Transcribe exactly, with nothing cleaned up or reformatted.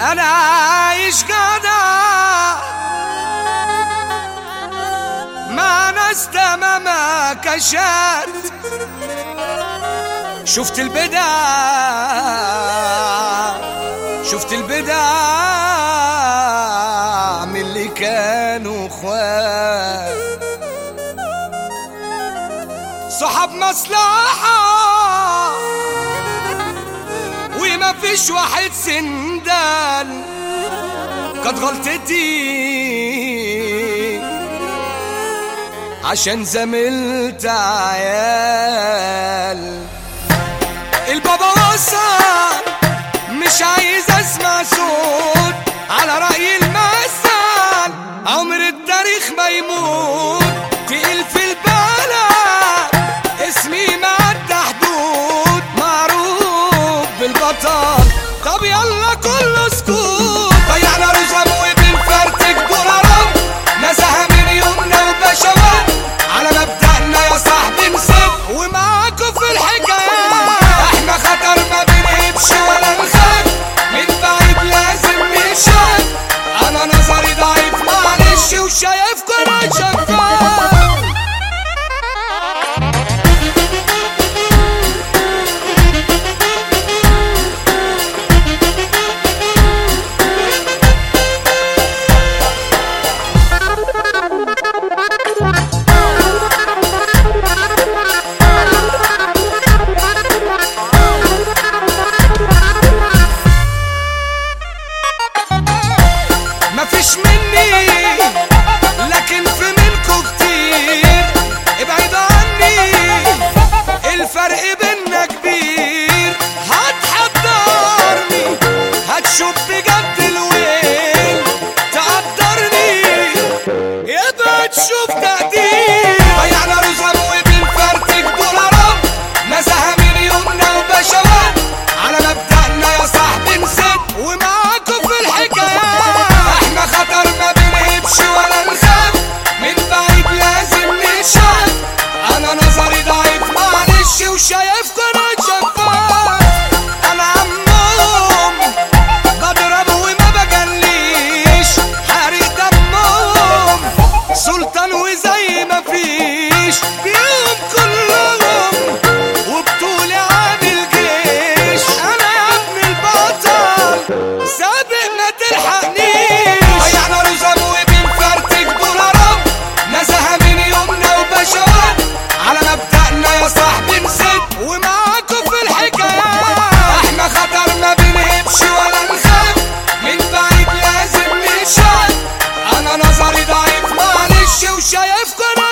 انا عايش جدع مع ناس تماما كشات. شفت البدع شفت البدع من اللي كانوا اخوات، صحاب مصلحة وما فيش واحد سندان. كانت غلطتي عشان زميلت عيال. البابا وصل مش عايز اسمع صوت، على رأي المثل عمر التاريخ ما يموت. تقيل في البلد اسمي معدى حدود، معروف بالبطل. طب يلا كله سكوت، ضيعنا رزم وبنفرتك دولارات، نزهة من يومنا وبشوات. على مبدأنا يا صاحبي نسيب ومعاكم في الحكايات. احنا خطر ما بنهبش ولا نخاف، من بعيد لازم نشاف. انا نظري ضعيف معلش وشايفكم انا شفاف. مفيش مني لكن في منكو كتير، ابعد عني الفرق بينا كبير. هتحضرني هتشوف بجد الويل، تقدرني يبقى تشوف تقدير. ضيعنا رزم وبنفرتك دولارات، نزهة من يومنا وبشوات. على مبدأنا يا صاحبي نسيت ومعاكم في الحكايات. احنا خطر ما بنهبش ولا نخاف، من بعيد لازم نشاف. انا نظري ضعيف معلش وشايفكم انا شفاف. انا عمهم بضرب وما بجليش، حارق دمهم سلطان وزي ما فيش. بيهم كلهم وبطولي عامل جيش. انا يا ابن البطل سابق ما تلحقنيش. ضيعنا رزم وبنفرتك دولارات، نزهة من يومنا وبشوات. على مبدأنا يا صاحبي نسيت ومعاكم في الحكايات. احنا خطر ما بنهبش ولا نخاف، من بعيد لازم نشاف. انا نظري ضعيف معلش وشايفكم انا